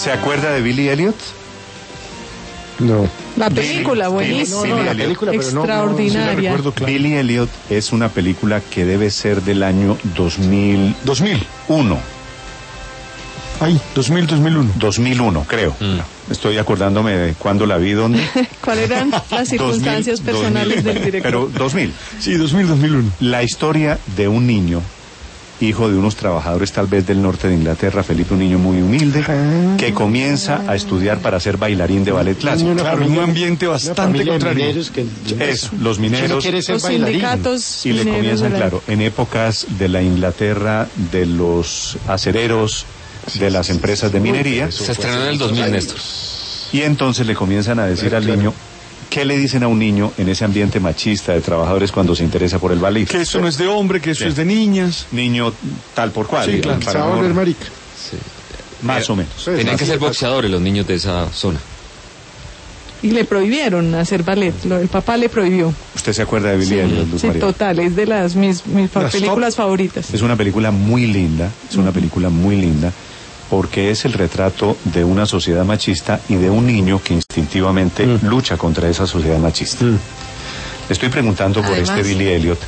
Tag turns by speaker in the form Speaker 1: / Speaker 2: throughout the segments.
Speaker 1: ¿Se acuerda de Billy Elliot?
Speaker 2: No.
Speaker 3: La película, buenísima.
Speaker 1: No, la
Speaker 2: película, pero
Speaker 3: extraordinaria.
Speaker 2: sí la recuerdo, claro.
Speaker 1: Billy Elliot es una película que debe ser del año 2001.
Speaker 2: Ay, 2001.
Speaker 1: 2001, creo. Estoy acordándome de cuándo la vi, dónde.
Speaker 3: ¿Cuáles eran las circunstancias
Speaker 1: 2000,
Speaker 3: personales del director?
Speaker 1: Pero 2000.
Speaker 2: Sí, 2001.
Speaker 1: La historia de un niño, hijo de unos trabajadores tal vez del norte de Inglaterra, Felipe, un niño muy humilde, que comienza a estudiar para ser bailarín de ballet clásico.
Speaker 2: Claro, en un ambiente bastante contrario.
Speaker 1: Eso, los mineros.
Speaker 3: Los sindicatos
Speaker 1: Y le
Speaker 3: mineros
Speaker 1: comienzan,
Speaker 3: de la-
Speaker 1: claro, en épocas de la Inglaterra, de los acereros, de las empresas de minería.
Speaker 4: Se estrenó en el 2000, Néstor.
Speaker 1: Y entonces le comienzan a decir al niño, ¿qué le dicen a un niño en ese ambiente machista de trabajadores cuando se interesa por el ballet?
Speaker 2: Que eso no es de hombre, que eso
Speaker 1: Sí.
Speaker 2: es de niñas.
Speaker 1: Niño tal por cual.
Speaker 2: Sí,
Speaker 1: digamos,
Speaker 2: claro.
Speaker 1: para
Speaker 2: Se va a
Speaker 1: no-
Speaker 2: volver marica.
Speaker 1: más o menos.
Speaker 4: Tenían que ser boxeadores los niños de esa zona.
Speaker 3: Y le prohibieron hacer ballet. El papá le prohibió.
Speaker 1: ¿Usted se acuerda de Billy Elliot, Luz
Speaker 3: Sí,
Speaker 1: María?
Speaker 3: total. Es de mis
Speaker 2: Las
Speaker 3: películas favoritas.
Speaker 1: Es una película muy linda, porque es el retrato de una sociedad machista y de un niño que instintivamente lucha contra esa sociedad machista. Le estoy preguntando por
Speaker 5: Además-
Speaker 1: este Billy Elliot.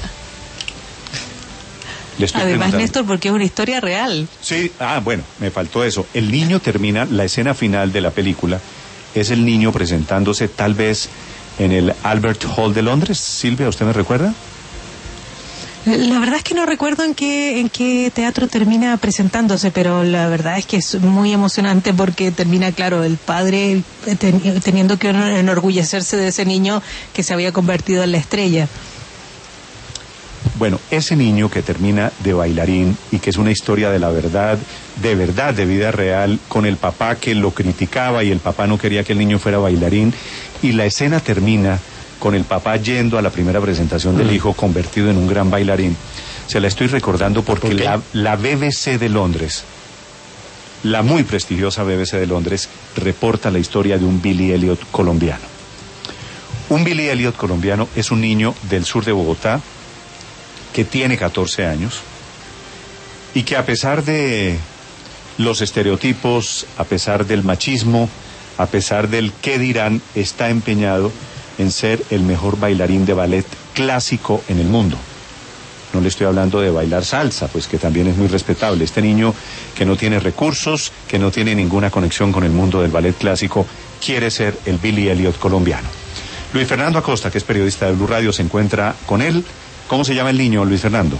Speaker 1: Le estoy
Speaker 5: Además,
Speaker 1: preguntando.
Speaker 5: Néstor, porque es una historia real.
Speaker 1: Sí, bueno, me faltó eso. El niño termina, la escena final de la película es el niño presentándose tal vez en el Albert Hall de Londres. Silvia, ¿usted me recuerda?
Speaker 5: La verdad es que no recuerdo en qué teatro termina presentándose, pero la verdad es que es muy emocionante porque termina, claro, el padre teniendo que enorgullecerse de ese niño que se había convertido en la estrella.
Speaker 1: Bueno, ese niño que termina de bailarín y que es una historia de la verdad, de vida real, con el papá que lo criticaba y el papá no quería que el niño fuera bailarín, y la escena termina con el papá yendo a la primera presentación del hijo convertido en un gran bailarín. Se la estoy recordando porque la BBC de Londres, la muy prestigiosa BBC de Londres, reporta la historia de un Billy Elliot colombiano. Un Billy Elliot colombiano es un niño del sur de Bogotá que tiene 14 años y que a pesar de los estereotipos, a pesar del machismo, a pesar del qué dirán, está empeñado en ser el mejor bailarín de ballet clásico en el mundo. No le estoy hablando de bailar salsa, pues que también es muy respetable. Este niño que no tiene recursos, que no tiene ninguna conexión con el mundo del ballet clásico, quiere ser el Billy Elliot colombiano. Luis Fernando Acosta, que es periodista de Blue Radio, se encuentra con él. ¿Cómo se llama el niño, Luis Fernando?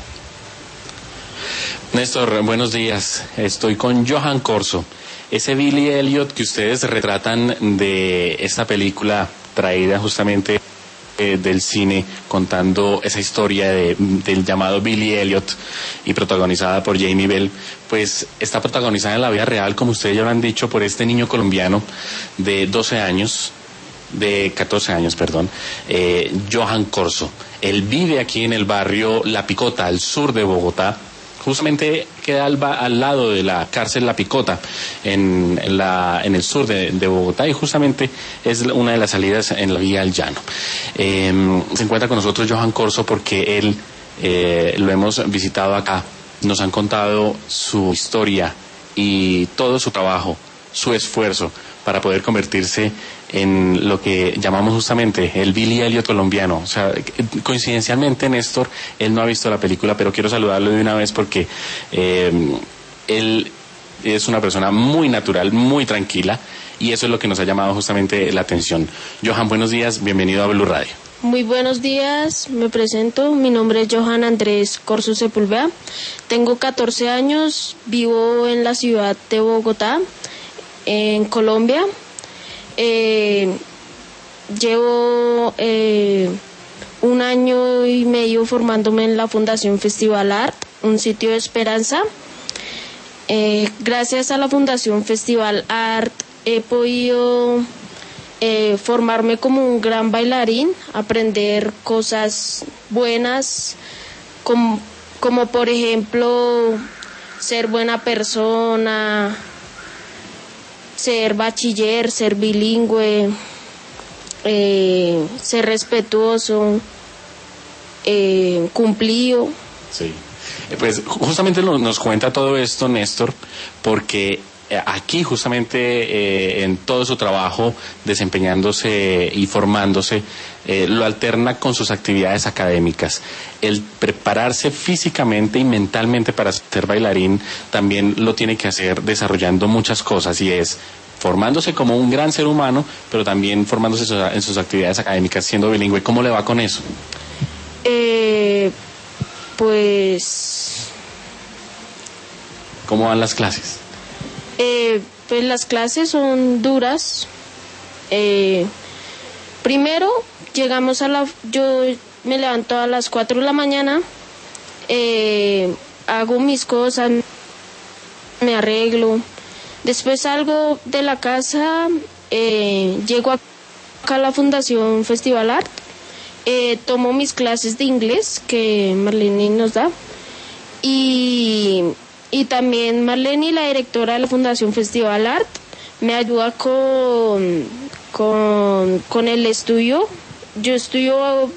Speaker 6: Néstor, buenos días. Estoy con Johan Corso. Ese Billy Elliot que ustedes retratan de esta película traída justamente del cine, contando esa historia del llamado Billy Elliot y protagonizada por Jamie Bell, pues está protagonizada en la vida real, como ustedes ya lo han dicho, por este niño colombiano de 14 años, Johan Corso. Él vive aquí en el barrio La Picota, al sur de Bogotá. Justamente queda al lado de la cárcel La Picota, en el sur de Bogotá, y justamente es una de las salidas en la vía al llano. Se encuentra con nosotros Johan Corso porque él lo hemos visitado acá. Nos han contado su historia y todo su trabajo, su esfuerzo para poder convertirse en lo que llamamos justamente el Billy Elliot colombiano. O sea, coincidencialmente, Néstor, él no ha visto la película, pero quiero saludarlo de una vez porque él es una persona muy natural, muy tranquila, y eso es lo que nos ha llamado justamente la atención. Johan, buenos días, bienvenido a Blue Radio.
Speaker 7: Muy buenos días, me presento, mi nombre es Johan Andrés Corso Sepúlveda, tengo 14 años, vivo en la ciudad de Bogotá, en Colombia. Llevo 1 año y medio formándome en la Fundación Festival Art, un sitio de esperanza. Gracias a la Fundación Festival Art he podido formarme como un gran bailarín, aprender cosas buenas, como por ejemplo ser buena persona, ser bachiller, ser bilingüe, ser respetuoso, cumplido.
Speaker 6: Sí. Pues justamente nos cuenta todo esto, Néstor, porque aquí justamente en todo su trabajo, desempeñándose y formándose, lo alterna con sus actividades académicas. El prepararse físicamente y mentalmente para ser bailarín también lo tiene que hacer desarrollando muchas cosas, y es formándose como un gran ser humano, pero también formándose en sus actividades académicas, siendo bilingüe. ¿Cómo le va con eso?
Speaker 7: Pues...
Speaker 6: ¿Cómo van las clases?
Speaker 7: Pues las clases son duras. Primero llegamos yo me levanto a las 4 de la mañana, hago mis cosas, me arreglo, después salgo de la casa, llego acá a la Fundación Festival Art, tomo mis clases de inglés que Marlene nos da, y también Marlene, la directora de la Fundación Festival Art, me ayuda con el estudio. Yo estoy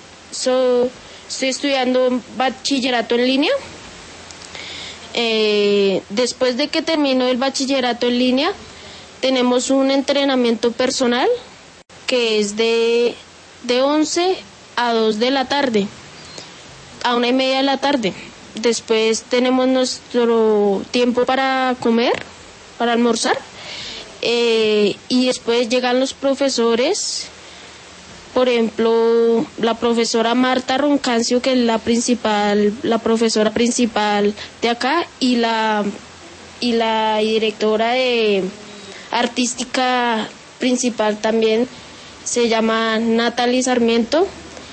Speaker 7: estudiando bachillerato en línea. Después de que termino el bachillerato en línea, tenemos un entrenamiento personal que es de 11 a 2 de la tarde, a 1:30 de la tarde. Después tenemos nuestro tiempo para comer, para almorzar, y después llegan los profesores, por ejemplo, la profesora Marta Roncancio, que es la profesora principal de acá, y la directora artística principal también se llama Natalie Sarmiento,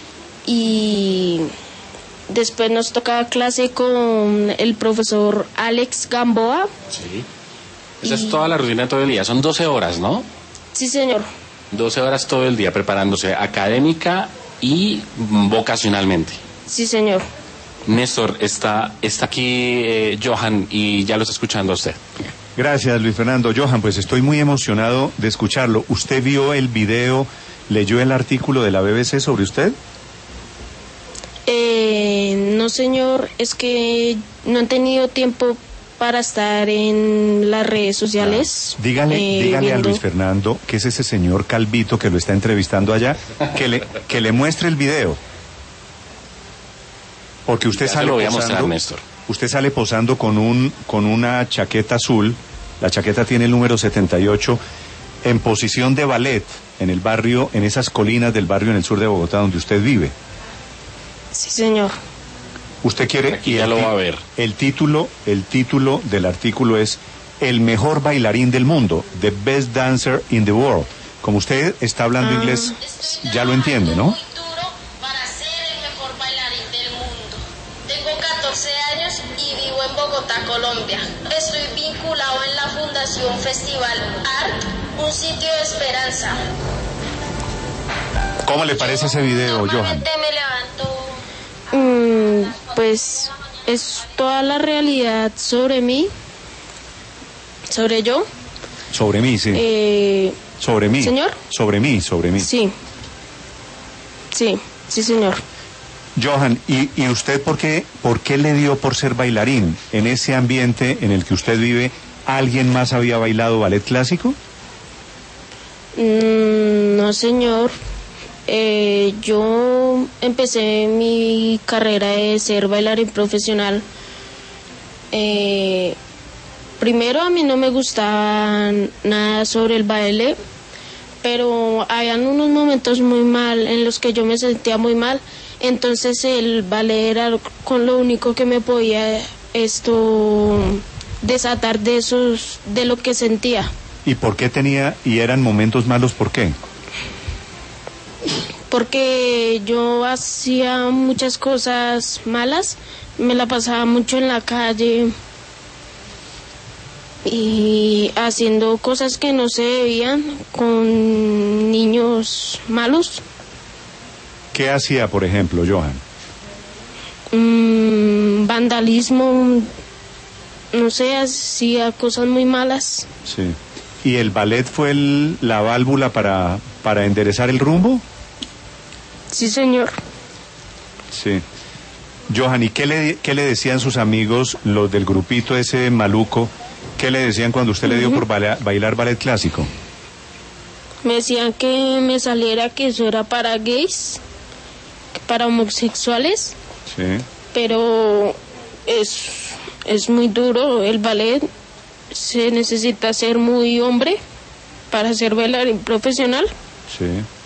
Speaker 7: y después nos toca clase con el profesor Alex Gamboa.
Speaker 6: Sí. Esa es toda la rutina de todo el día. Son 12 horas, ¿no?
Speaker 7: Sí, señor.
Speaker 6: 12 horas todo el día preparándose académica y vocacionalmente.
Speaker 7: Sí, señor.
Speaker 6: Néstor, está aquí Johan, y ya lo está escuchando a usted.
Speaker 1: Gracias, Luis Fernando. Johan, pues estoy muy emocionado de escucharlo. ¿Usted vio el video, leyó el artículo de la BBC sobre usted?
Speaker 7: No, señor, es que no he tenido tiempo para estar en las redes sociales.
Speaker 1: Dígale a Luis Fernando, que es ese señor calvito que lo está entrevistando allá, que le muestre el video. Porque usted sale
Speaker 6: voy a
Speaker 1: posando,
Speaker 6: mostrar, Néstor.
Speaker 1: Usted sale posando con una chaqueta azul. La chaqueta tiene el número 78, en posición de ballet, en el barrio, en esas colinas del barrio en el sur de Bogotá donde usted vive.
Speaker 7: Sí, señor.
Speaker 1: Usted quiere,
Speaker 6: aquí ya lo va a ver.
Speaker 1: El título del artículo es El mejor bailarín del mundo, The Best Dancer in the World. Como usted está hablando inglés, ya lo entiende, ¿no?
Speaker 8: Muy duro para ser el mejor bailarín del mundo. Tengo 14 años y vivo en Bogotá, Colombia. Estoy vinculado en la Fundación Festival Art, un sitio de esperanza.
Speaker 1: ¿Cómo le parece ese video, Johan?
Speaker 8: Normalmente me levanto.
Speaker 7: Pues es toda la realidad sobre mí, sobre yo.
Speaker 1: Sobre mí, sí. Sobre mí.
Speaker 7: ¿Señor?
Speaker 1: Sobre mí.
Speaker 7: Sí, señor.
Speaker 1: Johan, ¿y usted por qué le dio por ser bailarín? En ese ambiente en el que usted vive, ¿alguien más había bailado ballet clásico?
Speaker 7: No, señor. Yo empecé mi carrera de ser bailarín profesional. Primero, a mí no me gustaba nada sobre el baile, pero habían unos momentos muy mal en los que yo me sentía muy mal. Entonces el ballet era con lo único que me podía desatar de lo que sentía.
Speaker 1: ¿Y por qué eran momentos malos? ¿Por qué?
Speaker 7: Porque yo hacía muchas cosas malas, me la pasaba mucho en la calle y haciendo cosas que no se debían con niños malos.
Speaker 1: ¿Qué hacía, por ejemplo, Johan?
Speaker 7: Vandalismo, no sé, hacía cosas muy malas.
Speaker 1: Sí. ¿Y el ballet fue la válvula para enderezar el rumbo?
Speaker 7: Sí, señor.
Speaker 1: Sí. Johan, ¿y qué le decían sus amigos, los del grupito ese maluco, ¿Qué le decían cuando usted le dio por bailar ballet clásico?
Speaker 7: Me decían que me saliera, que eso era para gays, para homosexuales,
Speaker 1: Sí.
Speaker 7: pero es muy duro el ballet. Se necesita ser muy hombre para ser bailarín profesional.
Speaker 1: Sí.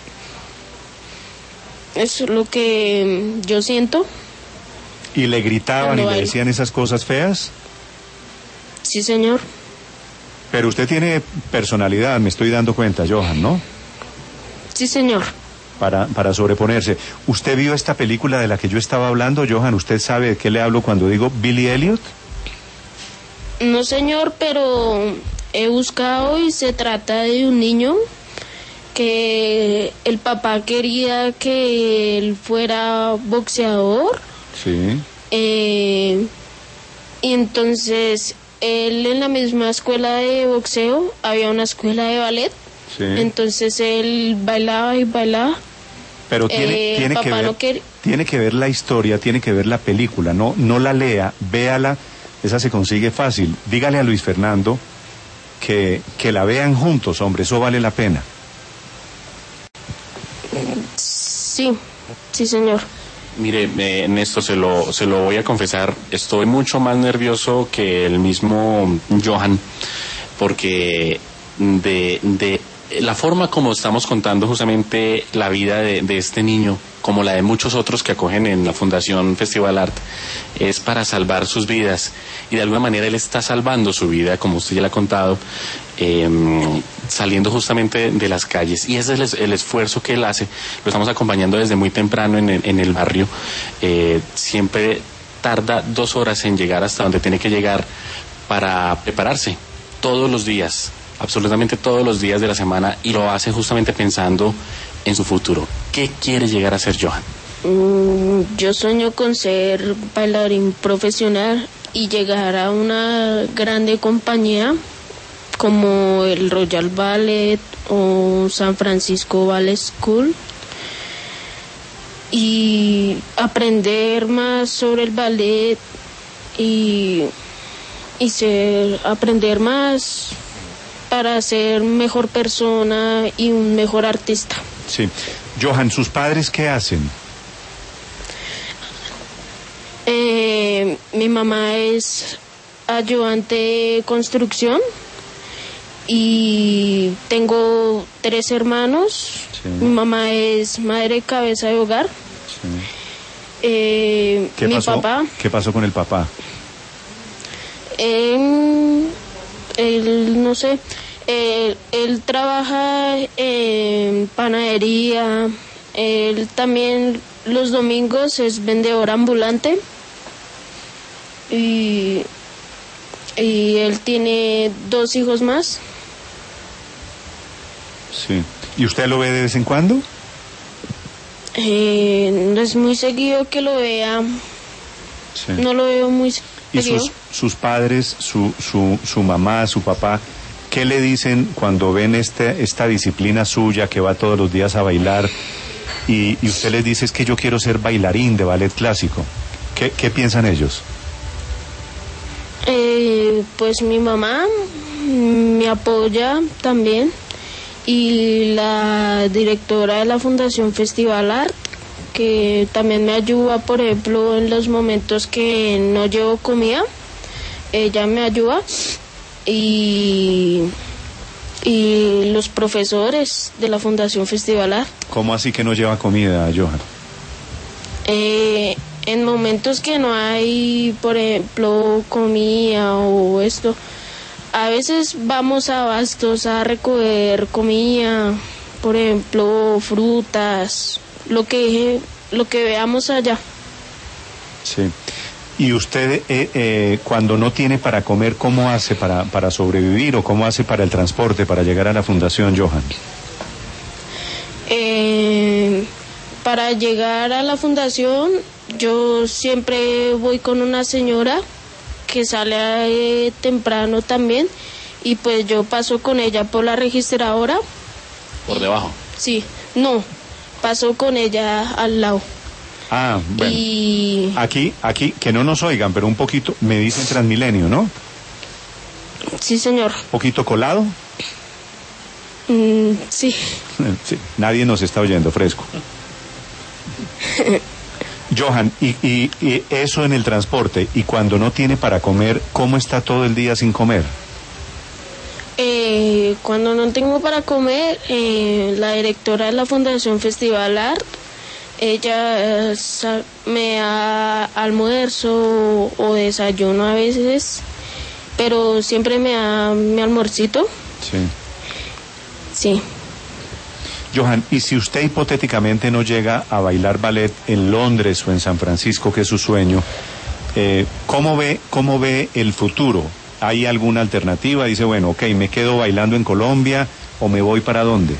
Speaker 7: Eso es lo que yo siento.
Speaker 1: ¿Y le gritaban
Speaker 7: Cuando
Speaker 1: y le
Speaker 7: bailo.
Speaker 1: decían esas cosas feas?
Speaker 7: Sí, señor.
Speaker 1: Pero usted tiene personalidad, me estoy dando cuenta, Johan, ¿no?
Speaker 7: Sí, señor.
Speaker 1: Para sobreponerse. ¿Usted vio esta película de la que yo estaba hablando, Johan? ¿Usted sabe de qué le hablo cuando digo Billy Elliot?
Speaker 7: No, señor, pero he buscado y se trata de un niño que el papá quería que él fuera boxeador.
Speaker 1: Sí.
Speaker 7: Y entonces él en la misma escuela de boxeo había una escuela de ballet.
Speaker 1: Sí.
Speaker 7: Entonces él bailaba y bailaba.
Speaker 1: Pero tiene
Speaker 7: papá no
Speaker 1: tiene que ver la historia, tiene que ver la película, no la lea, véala, esa se consigue fácil. Dígale a Luis Fernando que la vean juntos, hombre, eso vale la pena.
Speaker 7: Sí, sí, señor.
Speaker 6: Mire, Néstor, se lo voy a confesar, estoy mucho más nervioso que el mismo Johan, porque de la forma como estamos contando justamente la vida de este niño, como la de muchos otros que acogen en la Fundación Festival Art, es para salvar sus vidas, y de alguna manera él está salvando su vida, como usted ya le ha contado, saliendo justamente de las calles, y ese es el esfuerzo que él hace. Lo estamos acompañando desde muy temprano en el barrio. Siempre tarda 2 horas en llegar hasta donde tiene que llegar para prepararse todos los días, absolutamente todos los días de la semana, y lo hace justamente pensando en su futuro. ¿Qué quiere llegar a ser Johan?
Speaker 7: Yo sueño con ser bailarín profesional y llegar a una grande compañía como el Royal Ballet o San Francisco Ballet School, y aprender más sobre el ballet y aprender más para ser mejor persona y un mejor artista.
Speaker 1: Sí. Johan, ¿sus padres qué hacen?
Speaker 7: Mi mamá es ayudante de construcción y tengo 3 hermanos.
Speaker 1: Sí.
Speaker 7: Mi mamá es madre cabeza de hogar.
Speaker 1: Sí.
Speaker 7: Mi papá,
Speaker 1: ¿Qué pasó con el papá?
Speaker 7: él no sé, él trabaja en panadería. Él también los domingos es vendedor ambulante y él tiene 2 hijos más.
Speaker 1: Sí. ¿Y usted lo ve de vez en cuando?
Speaker 7: No es muy seguido que lo vea.
Speaker 1: Sí.
Speaker 7: No lo veo muy
Speaker 1: ¿Y
Speaker 7: seguido.
Speaker 1: sus padres, su mamá, su papá, qué le dicen cuando ven esta disciplina suya que va todos los días a bailar y usted les dice es que yo quiero ser bailarín de ballet clásico? ¿Qué piensan ellos?
Speaker 7: Pues mi mamá me apoya también, y la directora de la Fundación Festival Art, que también me ayuda, por ejemplo, en los momentos que no llevo comida, ella me ayuda, y los profesores de la Fundación Festival Art.
Speaker 1: ¿Cómo así que no lleva comida, Johan?
Speaker 7: En momentos que no hay, por ejemplo, comida o esto, a veces vamos a Bastos a recoger comida, por ejemplo, frutas, lo que veamos allá.
Speaker 1: Sí. ¿Y usted cuando no tiene para comer, cómo hace para sobrevivir o cómo hace para el transporte, para llegar a la fundación, Johan?
Speaker 7: Para llegar a la fundación, yo siempre voy con una señora que sale temprano también, y pues yo paso con ella por la registradora.
Speaker 6: ¿Por debajo?
Speaker 7: Sí, no, paso con ella al lado.
Speaker 1: Ah, bueno.
Speaker 7: Y
Speaker 1: Aquí, que no nos oigan, pero un poquito, me dicen Transmilenio, ¿no?
Speaker 7: Sí, señor.
Speaker 1: ¿Poquito colado?
Speaker 7: Sí.
Speaker 1: Sí, nadie nos está oyendo, fresco. Johan, y eso en el transporte, y cuando no tiene para comer, ¿cómo está todo el día sin comer?
Speaker 7: Cuando no tengo para comer, la directora de la Fundación Festival Art, ella me da almuerzo o desayuno a veces, pero siempre me da mi almuercito.
Speaker 1: Sí.
Speaker 7: Sí.
Speaker 1: Johan, y si usted hipotéticamente no llega a bailar ballet en Londres o en San Francisco, que es su sueño, ¿cómo ve el futuro? ¿Hay alguna alternativa? Dice, bueno, ok, ¿me quedo bailando en Colombia o me voy para dónde?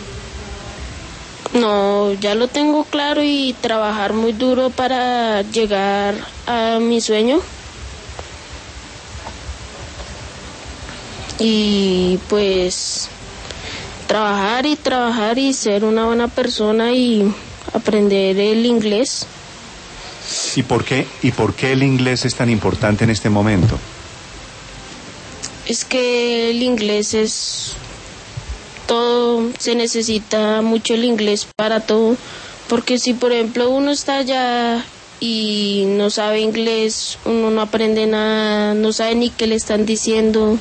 Speaker 7: No, ya lo tengo claro y trabajar muy duro para llegar a mi sueño. Y pues trabajar y ser una buena persona y aprender el inglés.
Speaker 1: ¿Y por qué el inglés es tan importante en este momento?
Speaker 7: Es que el inglés es todo, se necesita mucho el inglés para todo, porque si por ejemplo uno está allá y no sabe inglés, uno no aprende nada, no sabe ni qué le están diciendo.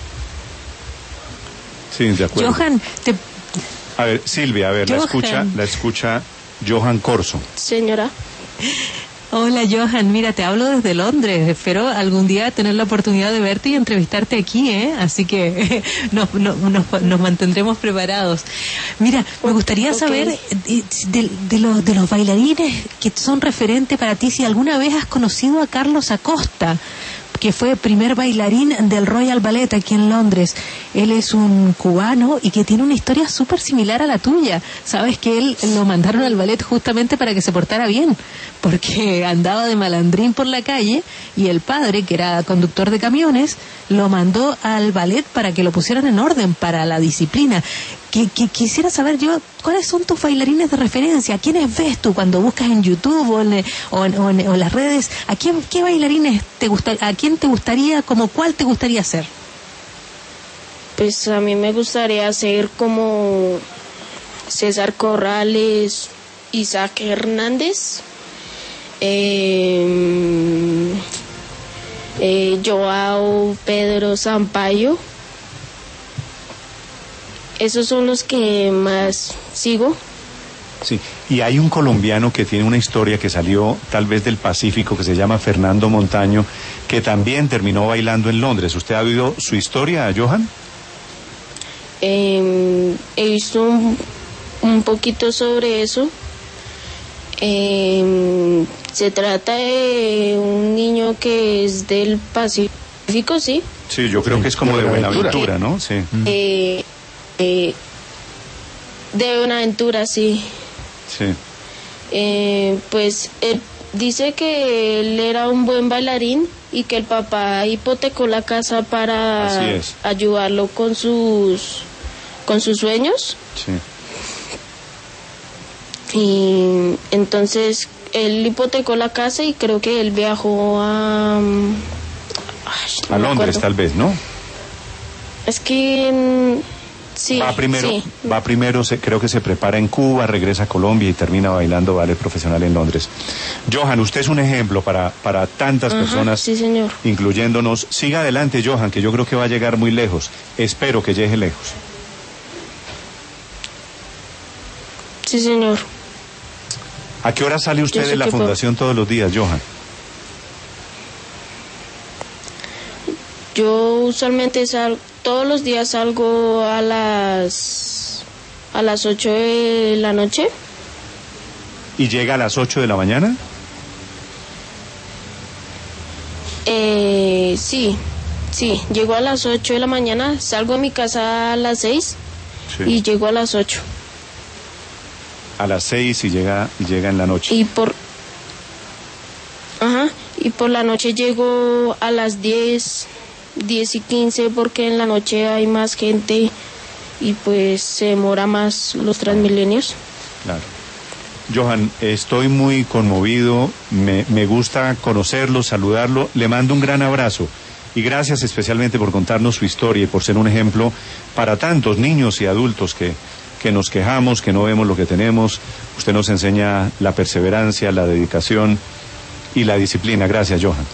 Speaker 1: Sí, de acuerdo.
Speaker 5: Johan,
Speaker 1: A ver, Silvia, la escucha Johan Corso.
Speaker 7: Señora.
Speaker 5: Hola Johan, mira, te hablo desde Londres. Espero algún día tener la oportunidad de verte y entrevistarte aquí, ¿eh? Así que nos mantendremos preparados. Mira, me gustaría saber de los bailarines que son referentes para ti, si alguna vez has conocido a Carlos Acosta, que fue primer bailarín del Royal Ballet aquí en Londres. Él es un cubano y que tiene una historia súper similar a la tuya. Sabes que él lo mandaron al ballet justamente para que se portara bien, porque andaba de malandrín por la calle y el padre, que era conductor de camiones, lo mandó al ballet para que lo pusieran en orden para la disciplina. Quisiera saber yo, ¿cuáles son tus bailarines de referencia? ¿A quiénes ves tú cuando buscas en YouTube o en las redes? ¿Qué bailarines a quién te gustaría, como cuál te gustaría ser?
Speaker 7: Pues a mí me gustaría ser como César Corrales, Isaac Hernández, Joao Pedro Sampaio. Esos son los que más sigo.
Speaker 1: Sí, y hay un colombiano que tiene una historia que salió tal vez del Pacífico, que se llama Fernando Montaño, que también terminó bailando en Londres. ¿Usted ha oído su historia, Johan?
Speaker 7: He visto un poquito sobre eso. Se trata de un niño que es del Pacífico, ¿sí?
Speaker 1: Sí, yo creo que es como de Buenaventura, ¿no? Sí.
Speaker 7: De Buenaventura, sí.
Speaker 1: Sí.
Speaker 7: Pues dice que él era un buen bailarín y que el papá hipotecó la casa para ayudarlo con sus sueños.
Speaker 1: Sí.
Speaker 7: Y entonces él hipotecó la casa y creo que él viajó a
Speaker 1: Londres, tal vez, ¿no?
Speaker 7: Es que sí.
Speaker 1: Va primero, creo que se prepara en Cuba, regresa a Colombia y termina bailando ballet profesional en Londres. Johan, usted es un ejemplo para tantas personas,
Speaker 7: sí, señor,
Speaker 1: incluyéndonos. Siga adelante, Johan, que yo creo que va a llegar muy lejos. Espero que llegue lejos.
Speaker 7: Sí, señor.
Speaker 1: ¿A qué hora sale usted de la fundación todos los días, Johan?
Speaker 7: Yo usualmente todos los días salgo a las 8 de la noche.
Speaker 1: ¿Y llega a las 8 de la mañana?
Speaker 7: Sí, llego a las 8 de la mañana, salgo a mi casa a las 6 y llego a las 8.
Speaker 1: A las 6 y llega en la noche.
Speaker 7: Y por la noche llego a las 10 y 15 porque en la noche hay más gente y pues se demora más los Transmilenios.
Speaker 1: Claro. Johan, estoy muy conmovido, me gusta conocerlo, saludarlo, le mando un gran abrazo Y gracias especialmente por contarnos su historia y por ser un ejemplo para tantos niños y adultos que nos quejamos, que no vemos lo que tenemos. Usted nos enseña la perseverancia, la dedicación y la disciplina. Gracias, Johan.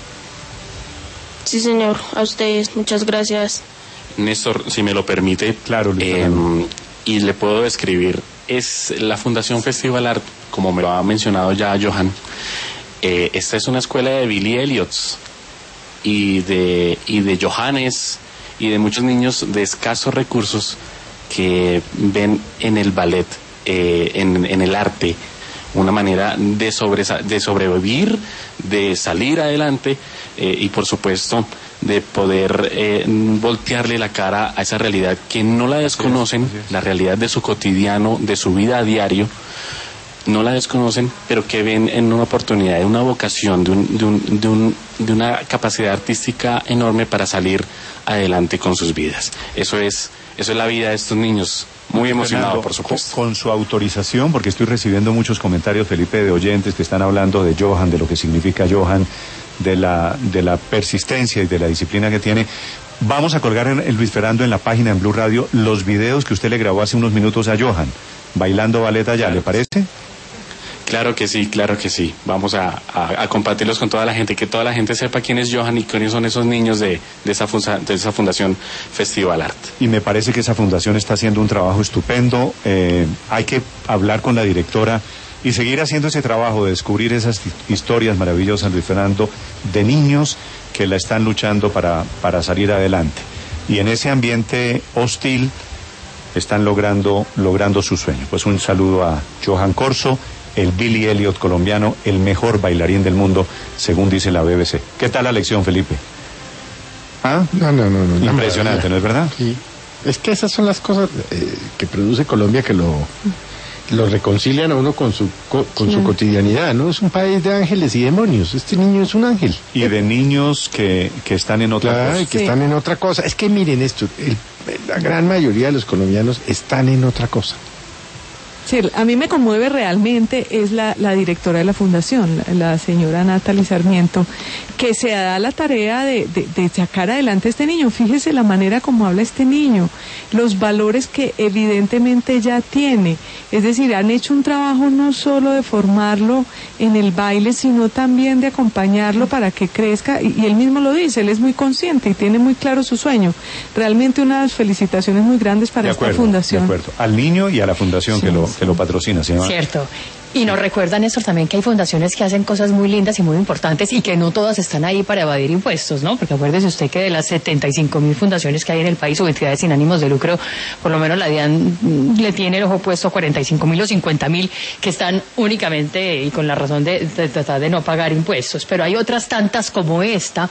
Speaker 7: Sí, señor, a ustedes, muchas gracias.
Speaker 6: Néstor, si me lo permite,
Speaker 1: claro,
Speaker 6: y le puedo describir, es la Fundación Festival Art, como me lo ha mencionado ya Johan. Esta es una escuela de Billy Elliot y de Johannes y de muchos niños de escasos recursos que ven en el ballet, en el arte, una manera de sobrevivir, de salir adelante y por supuesto de poder voltearle la cara a esa realidad que no la desconocen, así es. La realidad de su cotidiano, de su vida a diario, no la desconocen, pero que ven en una oportunidad, de una vocación, de una capacidad artística enorme para salir adelante con sus vidas. Eso es la vida de estos niños. Muy emocionado, por supuesto.
Speaker 1: Con su autorización, porque estoy recibiendo muchos comentarios, Felipe, de oyentes que están hablando de Johan, de lo que significa Johan, de la persistencia y de la disciplina que tiene. Vamos a colgar en Luis Fernando en la página en Blue Radio los videos que usted le grabó hace unos minutos a Johan, bailando ballet allá, ¿le parece?
Speaker 6: Claro que sí, claro que sí. Vamos a compartirlos con toda la gente, que toda la gente sepa quién es Johan y quiénes son esos niños de esa Fundación Festival Art.
Speaker 1: Y me parece que esa fundación está haciendo un trabajo estupendo. Hay que hablar con la directora y seguir haciendo ese trabajo de descubrir esas historias maravillosas, Luis Fernando, de niños que la están luchando para salir adelante. Y en ese ambiente hostil están logrando su sueño. Pues un saludo a Johan Corso, el Billy Elliot colombiano, el mejor bailarín del mundo, según dice la BBC. ¿Qué tal la lección, Felipe?
Speaker 9: ¿Ah? No.
Speaker 1: Impresionante, ¿no es verdad?
Speaker 9: Sí. Es que esas son las cosas que produce Colombia, que lo reconcilian a uno con su cotidianidad, ¿no? Es un país de ángeles y demonios. Este niño es un ángel.
Speaker 1: Y de niños que están en otra cosa.
Speaker 9: Que están en otra cosa. Es que miren esto, la gran mayoría de los colombianos están en otra cosa.
Speaker 3: Sí, a mí me conmueve realmente es la directora de la fundación, la señora Natalie Sarmiento, que se da la tarea de sacar adelante a este niño. Fíjese la manera como habla este niño, los valores que evidentemente ya tiene. Es decir, han hecho un trabajo no solo de formarlo en el baile, sino también de acompañarlo para que crezca. Y él mismo lo dice, él es muy consciente y tiene muy claro su sueño. Realmente unas felicitaciones muy grandes para esta fundación.
Speaker 1: De acuerdo, al niño y a la fundación que lo patrocina, ¿sí?
Speaker 10: Cierto. Y nos recuerda, Néstor, también que hay fundaciones que hacen cosas muy lindas y muy importantes y que no todas están ahí para evadir impuestos, ¿no? Porque acuérdese usted que de las 75.000 fundaciones que hay en el país o entidades sin ánimos de lucro, por lo menos la DIAN le tiene el ojo puesto a 45.000 o 50.000 que están únicamente y con la razón de tratar de no pagar impuestos. Pero hay otras tantas como esta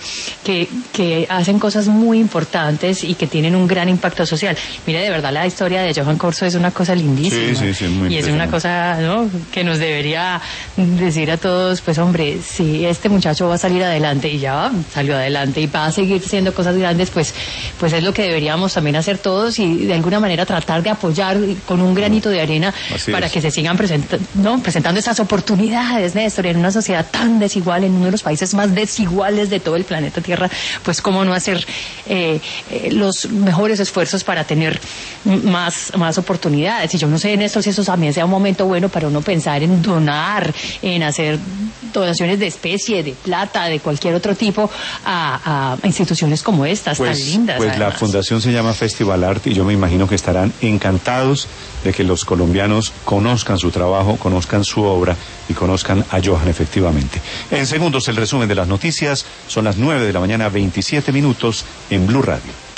Speaker 10: que hacen cosas muy importantes y que tienen un gran impacto social. Mire, de verdad, la historia de Johan Corso es una cosa lindísima.
Speaker 1: Sí, muy
Speaker 10: y es una cosa, ¿no?, que nos debería decir a todos, pues hombre, si este muchacho va a salir adelante y ya salió adelante y va a seguir siendo cosas grandes, pues es lo que deberíamos también hacer todos y de alguna manera tratar de apoyar con un granito de arena para que se sigan presentando esas oportunidades, Néstor, en una sociedad tan desigual, en uno de los países más desiguales de todo el planeta Tierra, pues cómo no hacer los mejores esfuerzos para tener más oportunidades. Y yo no sé, Néstor, si eso también sea un momento bueno para uno pensar en donar, en hacer donaciones de especie, de plata, de cualquier otro tipo a instituciones como estas, tan lindas.
Speaker 1: Pues además. La fundación se llama Festival Art y yo me imagino que estarán encantados de que los colombianos conozcan su trabajo, conozcan su obra y conozcan a Johan efectivamente. En segundos el resumen de las noticias, son las 9 de la mañana, 27 minutos en Blue Radio.